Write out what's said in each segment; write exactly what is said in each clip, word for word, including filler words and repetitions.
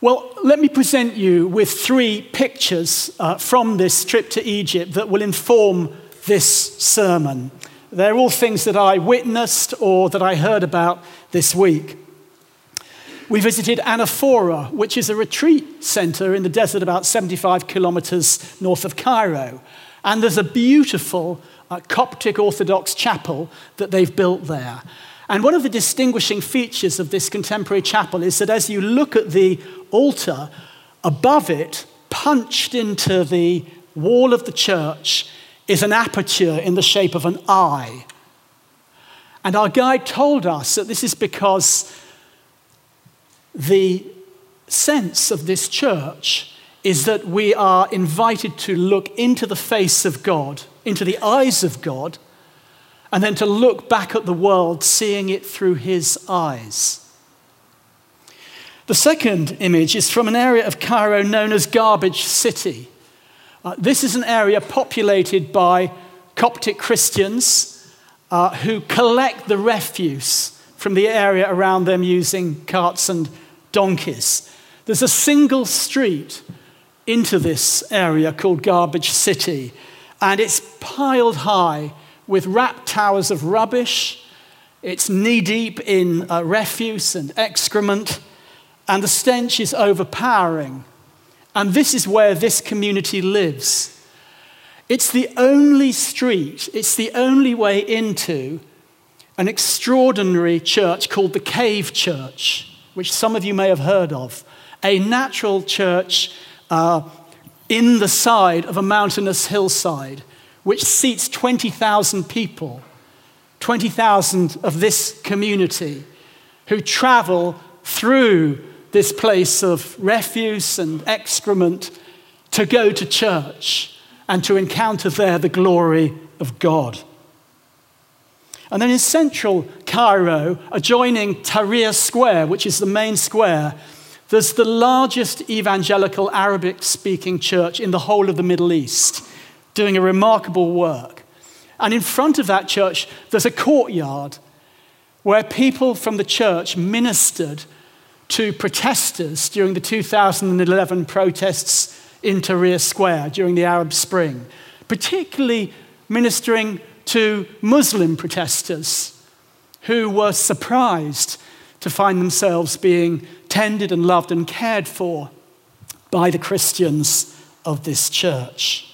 Well, let me present you with three pictures uh, from this trip to Egypt that will inform this sermon. They're all things that I witnessed or that I heard about this week. We visited Anaphora, which is a retreat center in the desert about seventy-five kilometers north of Cairo. And there's a beautiful uh, Coptic Orthodox chapel that they've built there. And one of the distinguishing features of this contemporary chapel is that as you look at the altar, above it, punched into the wall of the church, is an aperture in the shape of an eye. And our guide told us that this is because the sense of this church is that we are invited to look into the face of God, into the eyes of God, and then to look back at the world, seeing it through his eyes. The second image is from an area of Cairo known as Garbage City. Uh, this is an area populated by Coptic Christians uh, who collect the refuse from the area around them using carts and donkeys. There's a single street into this area called Garbage City, and it's piled high with wrapped towers of rubbish. It's knee-deep in uh, refuse and excrement, and the stench is overpowering. And this is where this community lives. It's the only street, it's the only way into an extraordinary church called the Cave Church, which some of you may have heard of, a natural church uh, in the side of a mountainous hillside, which seats twenty thousand people, twenty thousand of this community who travel through this place of refuse and excrement to go to church and to encounter there the glory of God. And then in central Cairo, adjoining Tahrir Square, which is the main square, there's the largest evangelical Arabic-speaking church in the whole of the Middle East, doing a remarkable work. And in front of that church, there's a courtyard where people from the church ministered to protesters during the two thousand eleven protests in Tahrir Square during the Arab Spring, particularly ministering to Muslim protesters who were surprised to find themselves being tended and loved and cared for by the Christians of this church.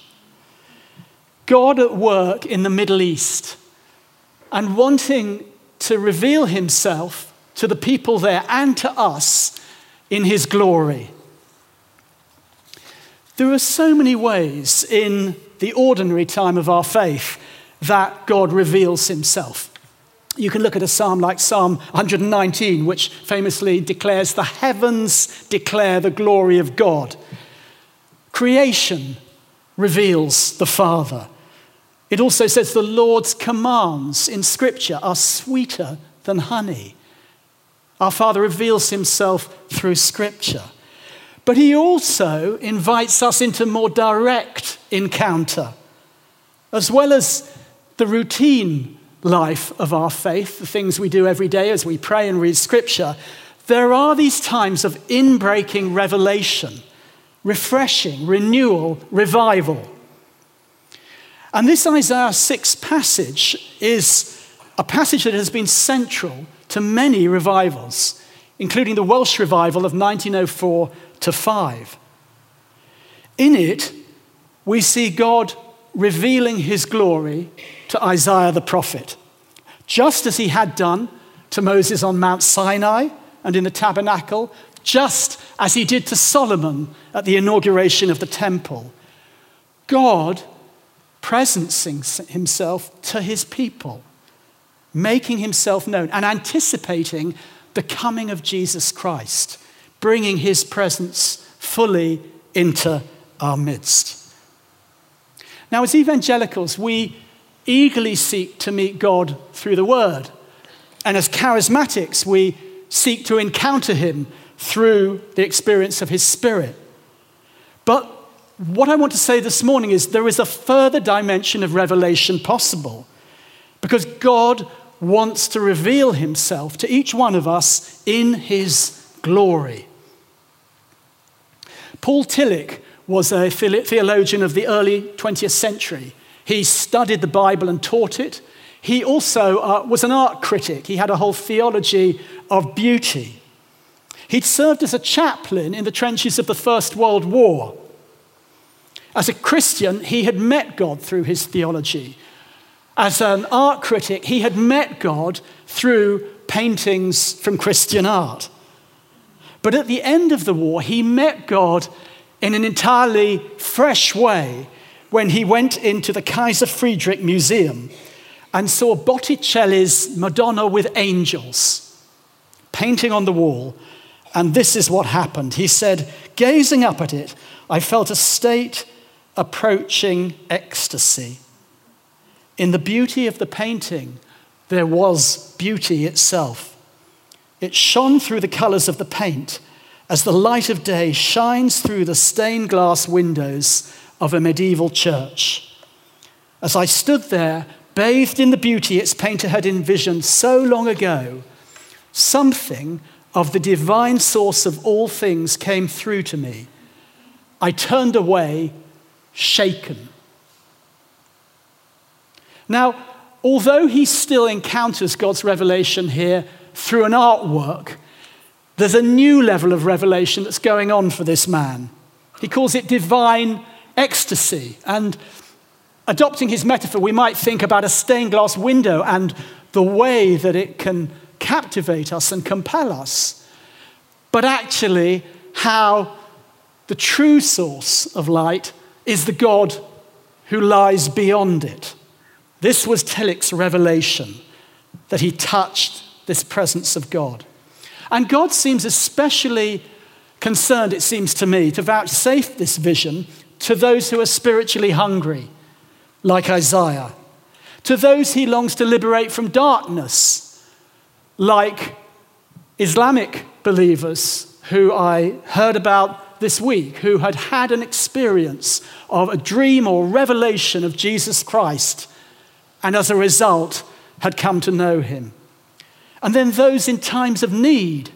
God at work in the Middle East and wanting to reveal himself to the people there and to us in his glory. There are so many ways in the ordinary time of our faith that God reveals himself. You can look at a psalm like Psalm one nineteen, which famously declares, "The heavens declare the glory of God." Creation reveals the Father. It also says the Lord's commands in Scripture are sweeter than honey. Our Father reveals himself through Scripture. But he also invites us into more direct encounter, as well as the routine life of our faith, the things we do every day as we pray and read Scripture. There are these times of inbreaking revelation, refreshing, renewal, revival. And this Isaiah six passage is a passage that has been central to many revivals, including the Welsh revival of nineteen oh four to five. In it, we see God revealing his glory to Isaiah the prophet, just as he had done to Moses on Mount Sinai and in the tabernacle, just as he did to Solomon at the inauguration of the temple. God presencing himself to his people, making himself known and anticipating the coming of Jesus Christ, bringing his presence fully into our midst. Now, as evangelicals, we eagerly seek to meet God through the Word. And as charismatics, we seek to encounter him through the experience of his Spirit. But what I want to say this morning is there is a further dimension of revelation possible, because God wants to reveal himself to each one of us in his glory. Paul Tillich was a theologian of the early twentieth century. He studied the Bible and taught it. He also uh, was an art critic. He had a whole theology of beauty. He'd served as a chaplain in the trenches of the First World War. As a Christian, he had met God through his theology. As an art critic, he had met God through paintings from Christian art. But at the end of the war, he met God in an entirely fresh way when he went into the Kaiser Friedrich Museum and saw Botticelli's Madonna with Angels painting on the wall. And this is what happened. He said, gazing up at it, I felt a state approaching ecstasy. In the beauty of the painting, there was beauty itself. It shone through the colors of the paint as the light of day shines through the stained glass windows of a medieval church. As I stood there, bathed in the beauty its painter had envisioned so long ago, something of the divine source of all things came through to me. I turned away, shaken. Now, although he still encounters God's revelation here through an artwork, there's a new level of revelation that's going on for this man. He calls it divine ecstasy. And adopting his metaphor, we might think about a stained glass window and the way that it can captivate us and compel us. But actually, how the true source of light is the God who lies beyond it. This was Tillich's revelation, that he touched this presence of God. And God seems especially concerned, it seems to me, to vouchsafe this vision to those who are spiritually hungry, like Isaiah, to those he longs to liberate from darkness, like Islamic believers who I heard about this week, who had had an experience of a dream or revelation of Jesus Christ, and as a result had come to know him. And then those in times of need.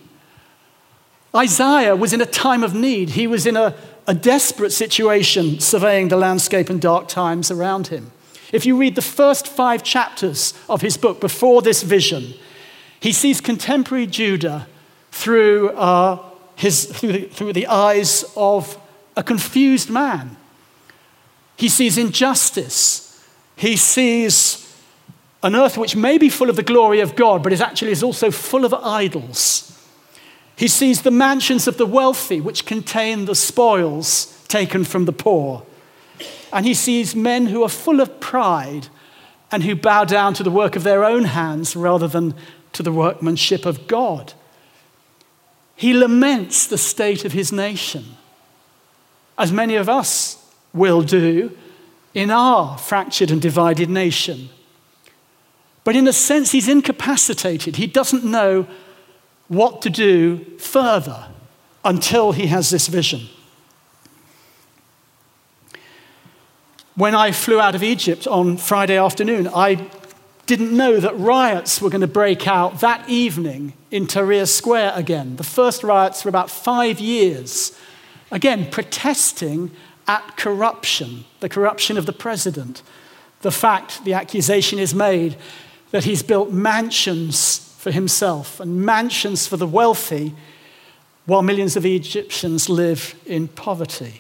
Isaiah was in a time of need. He was in a, a desperate situation, surveying the landscape and dark times around him. If you read the first five chapters of his book before this vision, he sees contemporary Judah through, uh, his, through, the, through the eyes of a confused man. He sees injustice. He sees an earth which may be full of the glory of God, but is actually is also full of idols. He sees the mansions of the wealthy, which contain the spoils taken from the poor. And he sees men who are full of pride and who bow down to the work of their own hands rather than to the workmanship of God. He laments the state of his nation, as many of us will do in our fractured and divided nation. But in a sense, he's incapacitated. He doesn't know what to do further until he has this vision. When I flew out of Egypt on Friday afternoon, I didn't know that riots were going to break out that evening in Tahrir Square again. The first riots for about five years. Again, protesting at corruption, the corruption of the president. The fact, the accusation is made that he's built mansions for himself and mansions for the wealthy while millions of Egyptians live in poverty.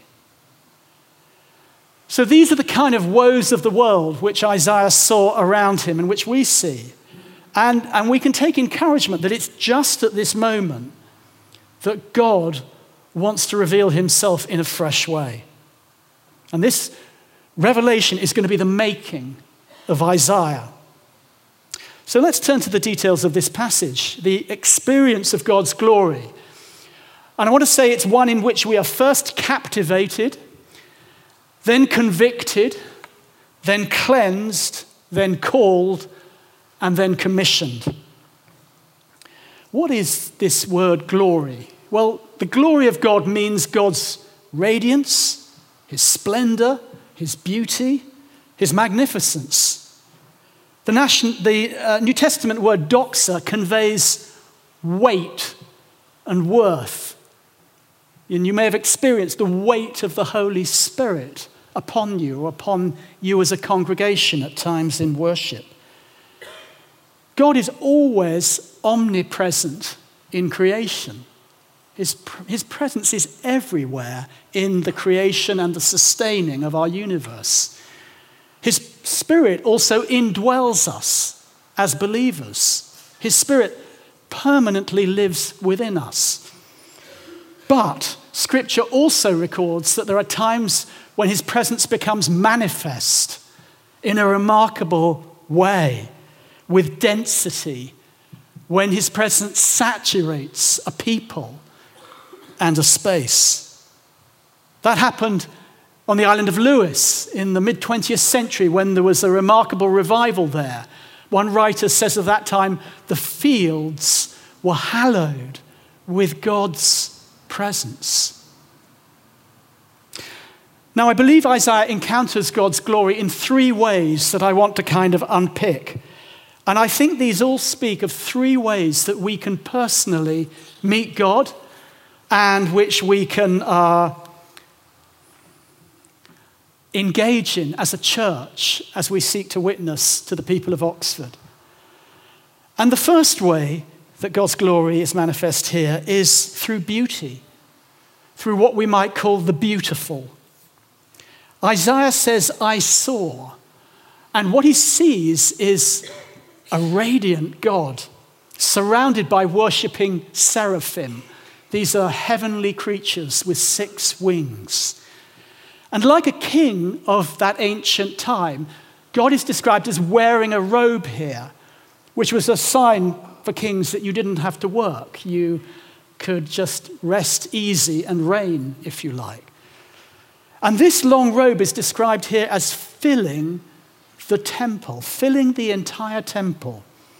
So these are the kind of woes of the world which Isaiah saw around him and which we see. And, and we can take encouragement that it's just at this moment that God wants to reveal himself in a fresh way. And this revelation is going to be the making of Isaiah. So let's turn to the details of this passage, the experience of God's glory. And I want to say it's one in which we are first captivated, then convicted, then cleansed, then called, and then commissioned. What is this word glory? Well, the glory of God means God's radiance, his splendor, his beauty, his magnificence. The, nation, the uh, New Testament word doxa conveys weight and worth. And you may have experienced the weight of the Holy Spirit upon you or upon you as a congregation at times in worship. God is always omnipresent in creation. His, his presence is everywhere in the creation and the sustaining of our universe. His Spirit also indwells us as believers. His Spirit permanently lives within us. But Scripture also records that there are times when his presence becomes manifest in a remarkable way, with density, when his presence saturates a people and a space. That happened on the island of Lewis in the mid-twentieth century when there was a remarkable revival there. One writer says of that time, the fields were hallowed with God's presence. Now, I believe Isaiah encounters God's glory in three ways that I want to kind of unpick. And I think these all speak of three ways that we can personally meet God and which we can uh, engage in as a church as we seek to witness to the people of Oxford. And the first way that God's glory is manifest here is through beauty, through what we might call the beautiful. Isaiah says, I saw. And what he sees is a radiant God surrounded by worshipping seraphim. These are heavenly creatures with six wings. And like a king of that ancient time, God is described as wearing a robe here, which was a sign for kings that you didn't have to work. You could just rest easy and reign, if you like. And this long robe is described here as filling the temple, filling the entire temple.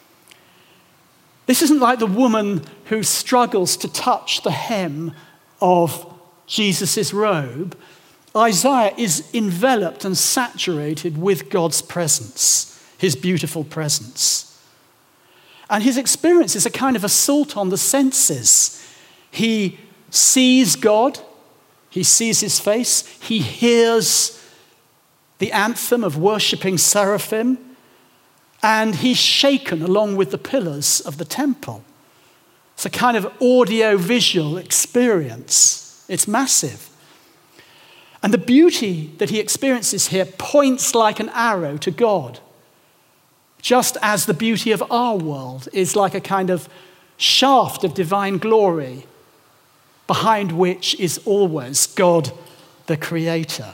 This isn't like the woman who struggles to touch the hem of Jesus' robe. Isaiah is enveloped and saturated with God's presence, his beautiful presence. And his experience is a kind of assault on the senses. He sees God, he sees his face, he hears the anthem of worshipping seraphim, and he's shaken along with the pillars of the temple. It's a kind of audio-visual experience. It's massive. And the beauty that he experiences here points like an arrow to God, just as the beauty of our world is like a kind of shaft of divine glory, behind which is always God, the Creator.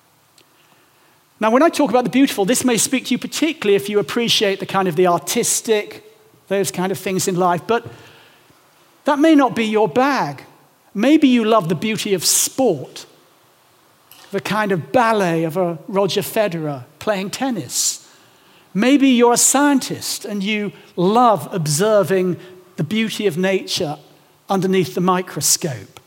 Now, when I talk about the beautiful, this may speak to you particularly if you appreciate the kind of the artistic, those kind of things in life, but that may not be your bag. Maybe you love the beauty of sport, the kind of ballet of a Roger Federer playing tennis. Maybe you're a scientist and you love observing the beauty of nature underneath the microscope.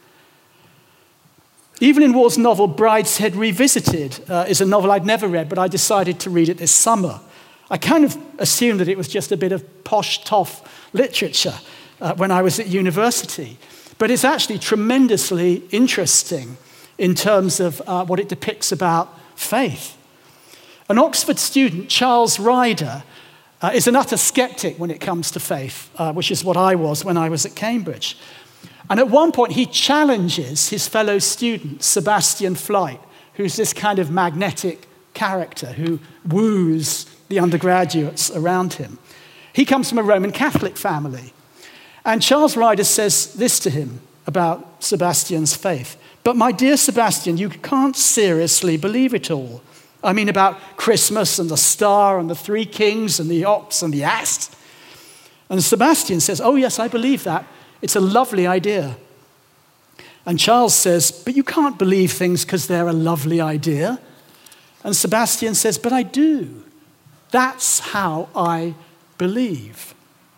Evelyn Waugh's novel, Brideshead Revisited, uh, is a novel I'd never read, but I decided to read it this summer. I kind of assumed that it was just a bit of posh, toff literature uh, when I was at university. But it's actually tremendously interesting in terms of uh, what it depicts about faith. An Oxford student, Charles Ryder, uh, is an utter skeptic when it comes to faith, uh, which is what I was when I was at Cambridge. And at one point, he challenges his fellow student, Sebastian Flyte, who's this kind of magnetic character who woos the undergraduates around him. He comes from a Roman Catholic family. And Charles Ryder says this to him about Sebastian's faith. But my dear Sebastian, you can't seriously believe it all. I mean about Christmas and the star and the three kings and the ox and the ass. And Sebastian says, oh yes, I believe that. It's a lovely idea. And Charles says, but you can't believe things because they're a lovely idea. And Sebastian says, but I do. That's how I believe.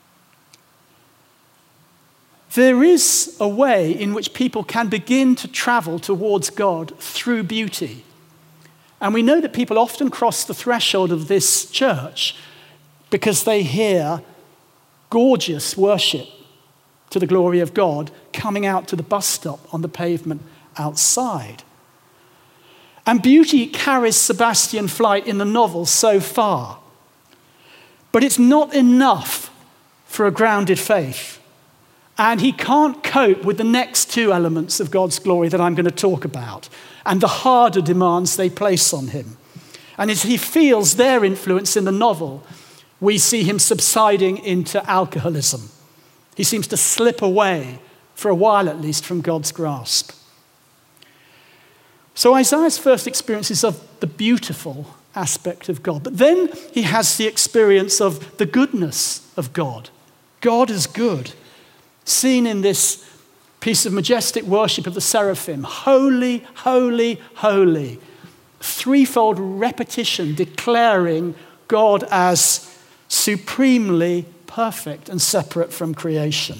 There is a way in which people can begin to travel towards God through beauty. And we know that people often cross the threshold of this church because they hear gorgeous worship to the glory of God coming out to the bus stop on the pavement outside. And beauty carries Sebastian Flyte in the novel so far. But it's not enough for a grounded faith. And he can't cope with the next two elements of God's glory that I'm going to talk about and the harder demands they place on him. And as he feels their influence in the novel, we see him subsiding into alcoholism. He seems to slip away, for a while at least, from God's grasp. So Isaiah's first experience is of the beautiful aspect of God. But then he has the experience of the goodness of God. God is good. Seen in this piece of majestic worship of the seraphim. Holy, holy, holy. Threefold repetition declaring God as supremely perfect and separate from creation.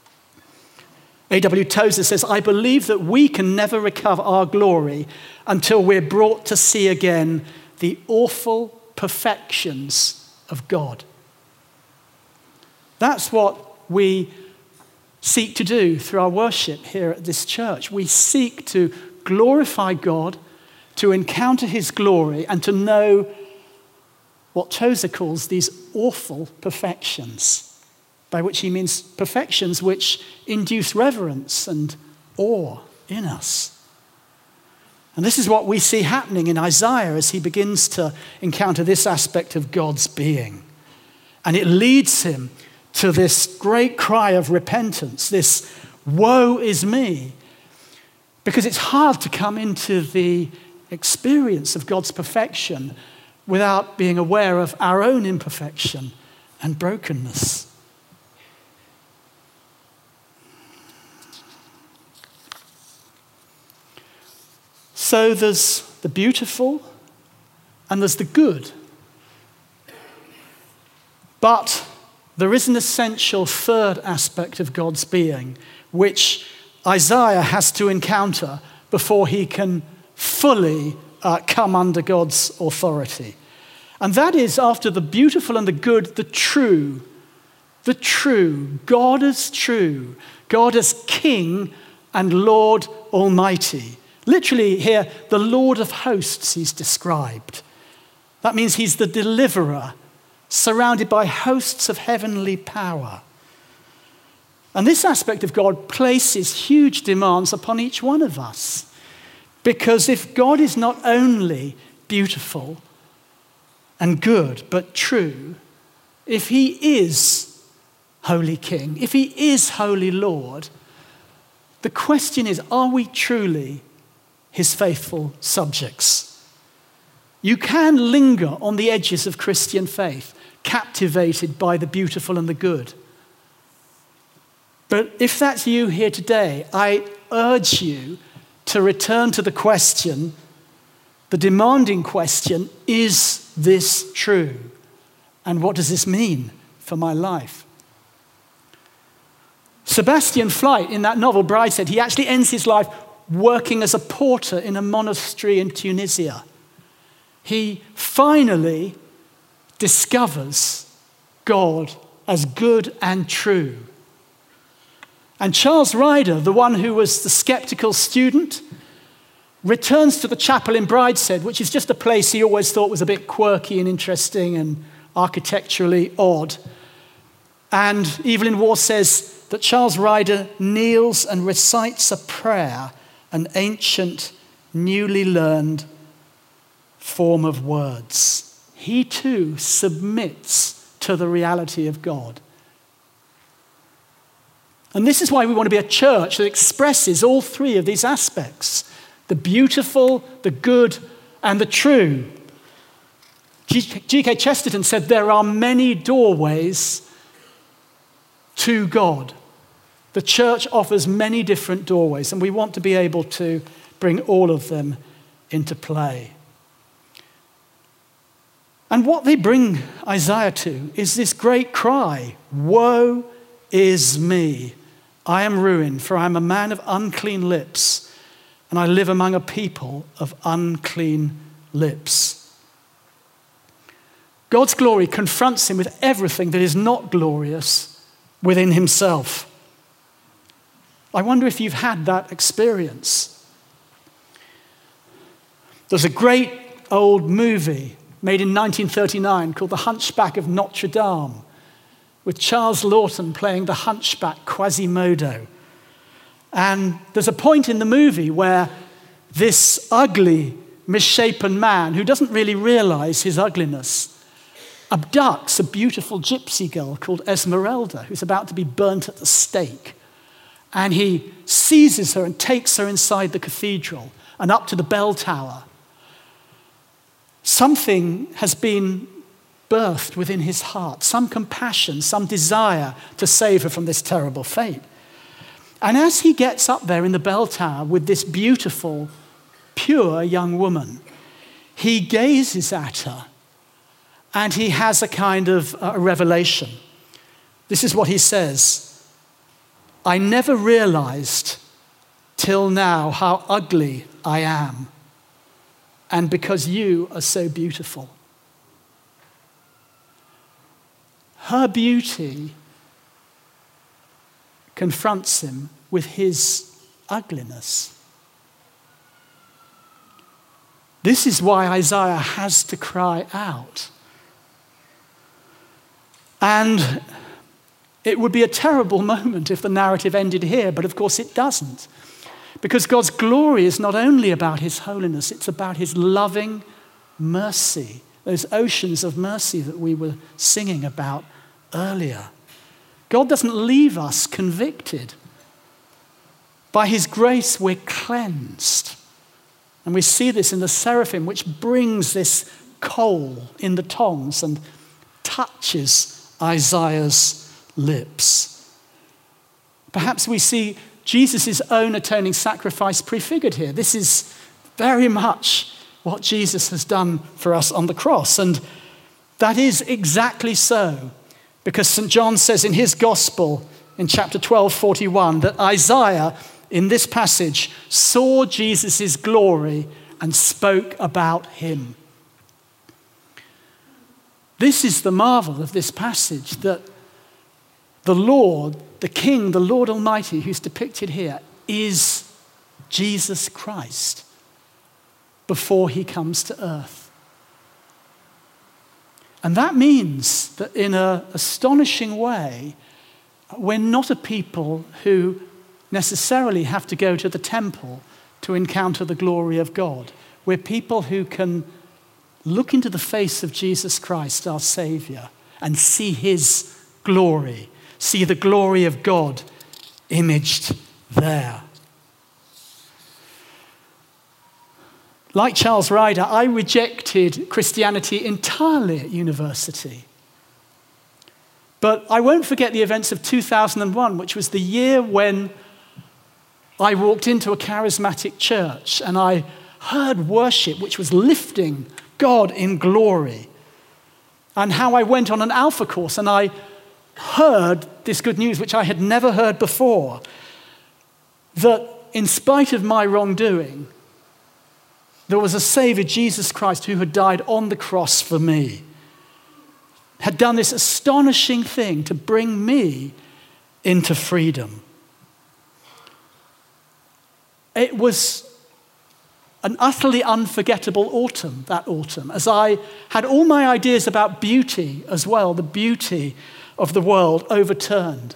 A W Tozer says, I believe that we can never recover our glory until we're brought to see again the awful perfections of God. That's what we seek to do through our worship here at this church. We seek to glorify God, to encounter his glory, and to know what Tozer calls these awful perfections, by which he means perfections which induce reverence and awe in us. And this is what we see happening in Isaiah as he begins to encounter this aspect of God's being. And it leads him to this great cry of repentance, this woe is me, because it's hard to come into the experience of God's perfection without being aware of our own imperfection and brokenness. So there's the beautiful and there's the good. But there is an essential third aspect of God's being, which Isaiah has to encounter before he can fully uh, come under God's authority. And that is, after the beautiful and the good, the true. The true. God as true. God as King and Lord Almighty. Literally here, the Lord of hosts he's described. That means he's the deliverer, surrounded by hosts of heavenly power. And this aspect of God places huge demands upon each one of us. Because if God is not only beautiful and good, but true, if he is Holy King, if he is Holy Lord, the question is, are we truly his faithful subjects? You can linger on the edges of Christian faith, captivated by the beautiful and the good. But if that's you here today, I urge you to return to the question, the demanding question, is this true? And what does this mean for my life? Sebastian Flyte, in that novel Brideshead, he actually ends his life working as a porter in a monastery in Tunisia. He finally discovers God as good and true. And Charles Ryder, the one who was the skeptical student, returns to the chapel in Brideshead, which is just a place he always thought was a bit quirky and interesting and architecturally odd. And Evelyn Waugh says that Charles Ryder kneels and recites a prayer, an ancient, newly learned form of words. He too submits to the reality of God. And this is why we want to be a church that expresses all three of these aspects: the beautiful, the good, and the true. G K Chesterton said there are many doorways to God. The church offers many different doorways, and we want to be able to bring all of them into play. And what they bring Isaiah to is this great cry, woe is me. I am ruined, for I am a man of unclean lips, and I live among a people of unclean lips. God's glory confronts him with everything that is not glorious within himself. I wonder if you've had that experience. There's a great old movie made in nineteen thirty-nine called The Hunchback of Notre Dame, with Charles Laughton playing the hunchback Quasimodo. And there's a point in the movie where this ugly, misshapen man, who doesn't really realize his ugliness, abducts a beautiful gypsy girl called Esmeralda, who's about to be burnt at the stake. And he seizes her and takes her inside the cathedral and up to the bell tower. Something has been birthed within his heart, some compassion, some desire to save her from this terrible fate. And as he gets up there in the bell tower with this beautiful, pure young woman, he gazes at her and he has a kind of a revelation. This is what he says: "I never realized till now how ugly I am, and because you are so beautiful." Her beauty confronts him with his ugliness. This is why Isaiah has to cry out. And it would be a terrible moment if the narrative ended here, but of course it doesn't. Because God's glory is not only about his holiness, it's about his loving mercy, those oceans of mercy that we were singing about earlier. God doesn't leave us convicted. By his grace, we're cleansed. And we see this in the seraphim, which brings this coal in the tongs and touches Isaiah's lips. Perhaps we see Jesus' own atoning sacrifice prefigured here. This is very much what Jesus has done for us on the cross. And that is exactly so, because Saint John says in his gospel in chapter twelve forty-one that Isaiah, in this passage, saw Jesus' glory and spoke about him. This is the marvel of this passage, that the Lord, the King, the Lord Almighty, who's depicted here, is Jesus Christ before he comes to earth. And that means that in an astonishing way, we're not a people who necessarily have to go to the temple to encounter the glory of God. We're people who can look into the face of Jesus Christ, our Savior, and see his glory, see the glory of God imaged there. Like Charles Ryder, I rejected Christianity entirely at university. But I won't forget the events of two thousand one, which was the year when I walked into a charismatic church and I heard worship which was lifting God in glory. And how I went on an Alpha course and I heard this good news, which I had never heard before, that in spite of my wrongdoing, there was a Savior, Jesus Christ, who had died on the cross for me, had done this astonishing thing to bring me into freedom. It was an utterly unforgettable autumn, that autumn, as I had all my ideas about beauty as well, the beauty of the world, overturned.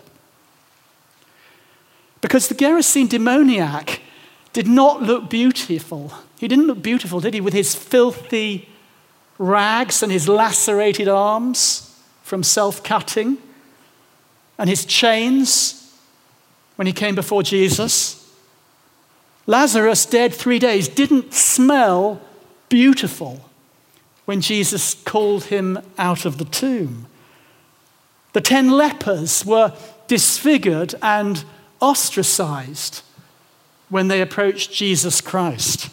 Because the Gerasene demoniac did not look beautiful. He didn't look beautiful, did he, with his filthy rags and his lacerated arms from self-cutting and his chains when he came before Jesus. Lazarus, dead three days, didn't smell beautiful when Jesus called him out of the tomb. The ten lepers were disfigured and ostracized when they approached Jesus Christ.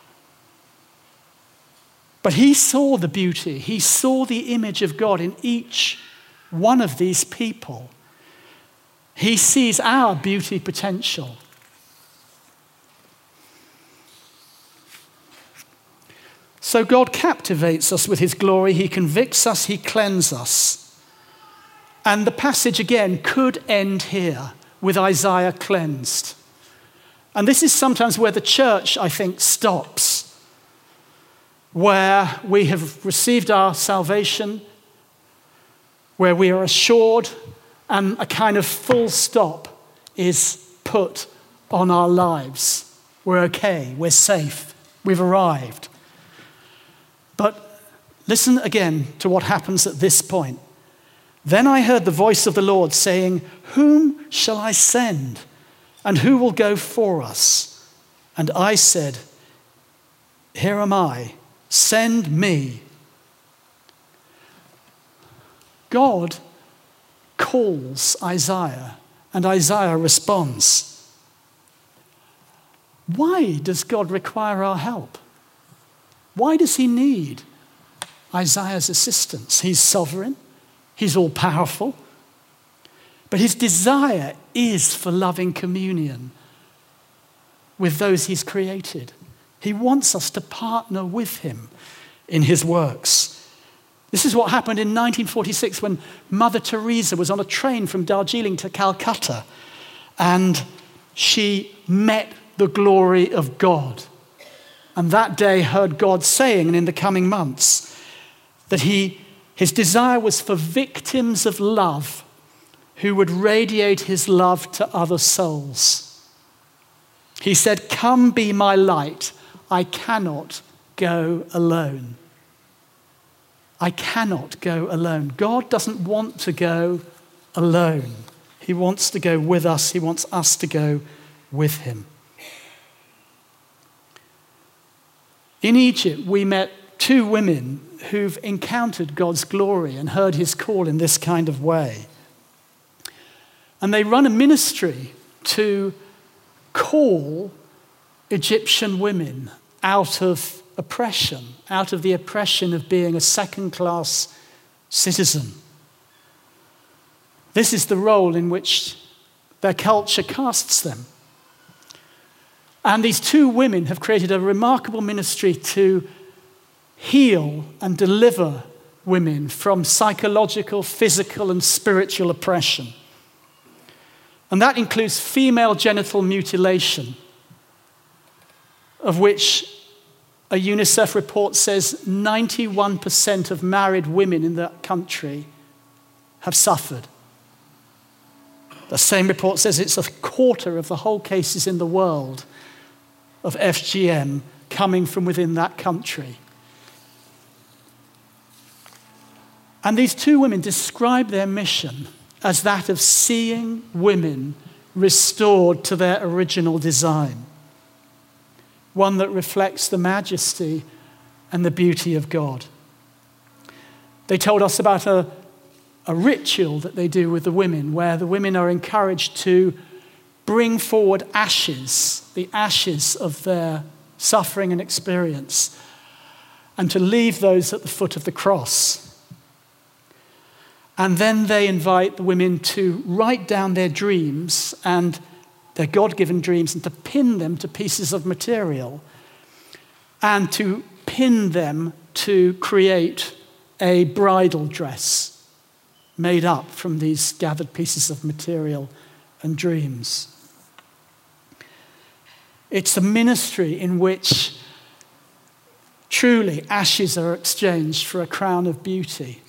But he saw the beauty, he saw the image of God in each one of these people. He sees our beauty potential. So God captivates us with his glory, he convicts us, he cleanses us. And the passage again could end here with Isaiah cleansed. And this is sometimes where the church, I think, stops, where we have received our salvation, where we are assured, and a kind of full stop is put on our lives. We're okay, we're safe, we've arrived. But listen again to what happens at this point. Then I heard the voice of the Lord saying, "Whom shall I send? And who will go for us?" And I said, "Here am I, send me." God calls Isaiah, and Isaiah responds. Why does God require our help? Why does he need Isaiah's assistance? He's sovereign, he's all-powerful, but his desire is for loving communion with those he's created. He wants us to partner with him in his works. This is what happened in nineteen forty-six when Mother Teresa was on a train from Darjeeling to Calcutta, and she met the glory of God. And that day heard God saying, and in the coming months, that he, his desire was for victims of love who would radiate his love to other souls. He said, "Come be my light. I cannot go alone." I cannot go alone. God doesn't want to go alone. He wants to go with us. He wants us to go with him. In Egypt, we met two women who've encountered God's glory and heard his call in this kind of way. And they run a ministry to call Egyptian women out of oppression, out of the oppression of being a second-class citizen. This is the role in which their culture casts them. And these two women have created a remarkable ministry to heal and deliver women from psychological, physical, and spiritual oppression. And that includes female genital mutilation, of which a UNICEF report says ninety-one percent of married women in that country have suffered. The same report says it's a quarter of the whole cases in the world of F G M coming from within that country. And these two women describe their mission as that of seeing women restored to their original design, one that reflects the majesty and the beauty of God. They told us about a, a ritual that they do with the women, where the women are encouraged to bring forward ashes, the ashes of their suffering and experience, and to leave those at the foot of the cross. And then they invite the women to write down their dreams and their God-given dreams and to pin them to pieces of material and to pin them to create a bridal dress made up from these gathered pieces of material and dreams. It's a ministry in which truly ashes are exchanged for a crown of beauty.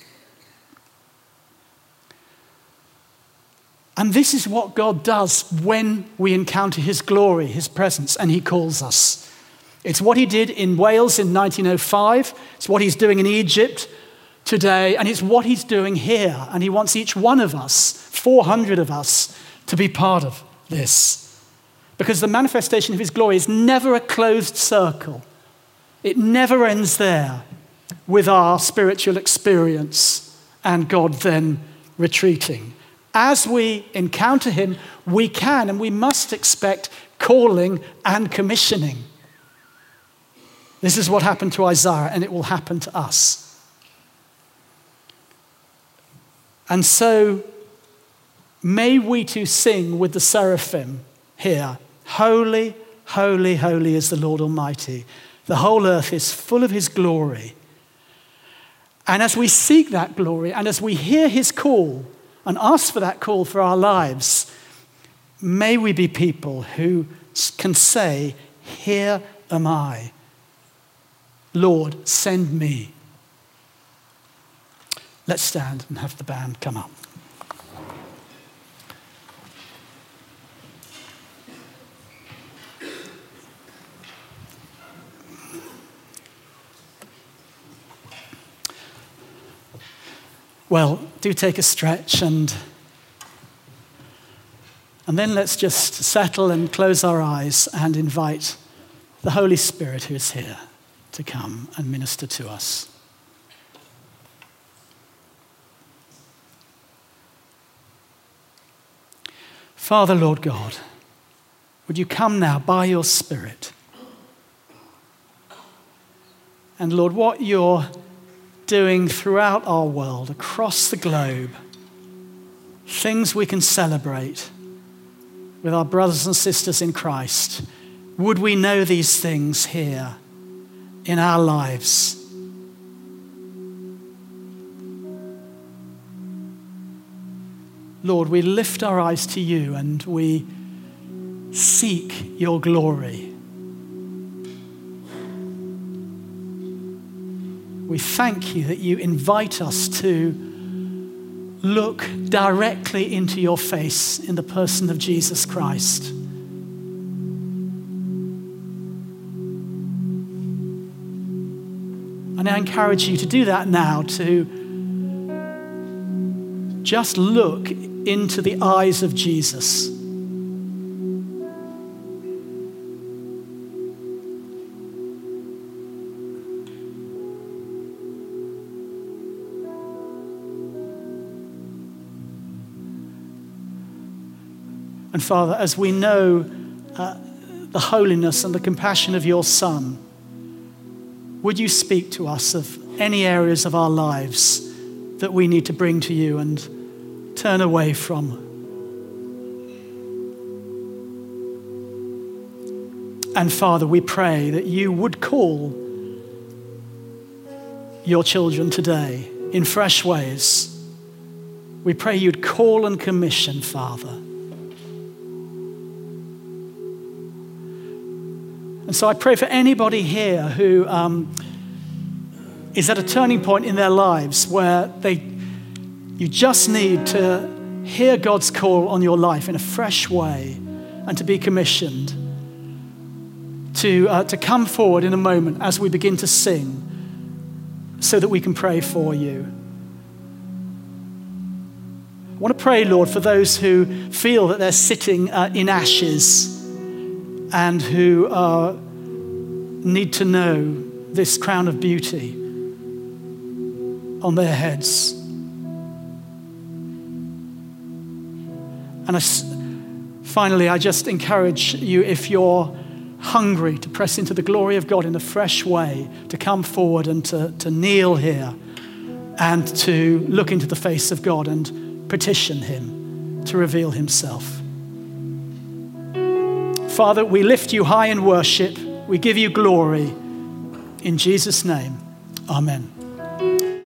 And this is what God does when we encounter his glory, his presence, and he calls us. It's what he did in Wales in nineteen oh five. It's what he's doing in Egypt today. And it's what he's doing here. And he wants each one of us, four hundred of us, to be part of this. Because the manifestation of his glory is never a closed circle. It never ends there with our spiritual experience and God then retreating. As we encounter him, we can and we must expect calling and commissioning. This is what happened to Isaiah, and it will happen to us. And so, may we too sing with the seraphim here, "Holy, holy, holy is the Lord Almighty. The whole earth is full of his glory." And as we seek that glory, and as we hear his call, and ask for that call for our lives, may we be people who can say, "Here am I. Lord, send me." Let's stand and have the band come up. Well, do take a stretch and and then let's just settle and close our eyes and invite the Holy Spirit who is here to come and minister to us. Father, Lord God, would you come now by your Spirit? And Lord, what you're doing throughout our world, across the globe, things we can celebrate with our brothers and sisters in Christ. Would we know these things here in our lives? Lord, we lift our eyes to you and we seek your glory. We thank you that you invite us to look directly into your face in the person of Jesus Christ. And I encourage you to do that now, to just look into the eyes of Jesus. And Father, as we know uh, the holiness and the compassion of your Son, would you speak to us of any areas of our lives that we need to bring to you and turn away from? And Father, we pray that you would call your children today in fresh ways. We pray you'd call and commission, Father. And so I pray for anybody here who um, is at a turning point in their lives where they, you just need to hear God's call on your life in a fresh way and to be commissioned to, uh, to come forward in a moment as we begin to sing so that we can pray for you. I want to pray, Lord, for those who feel that they're sitting uh, in ashes and who uh, need to know this crown of beauty on their heads. And I, finally, I just encourage you, if you're hungry to press into the glory of God in a fresh way, to come forward and to, to kneel here and to look into the face of God and petition him to reveal himself. Father, we lift you high in worship. We give you glory. In Jesus' name, amen.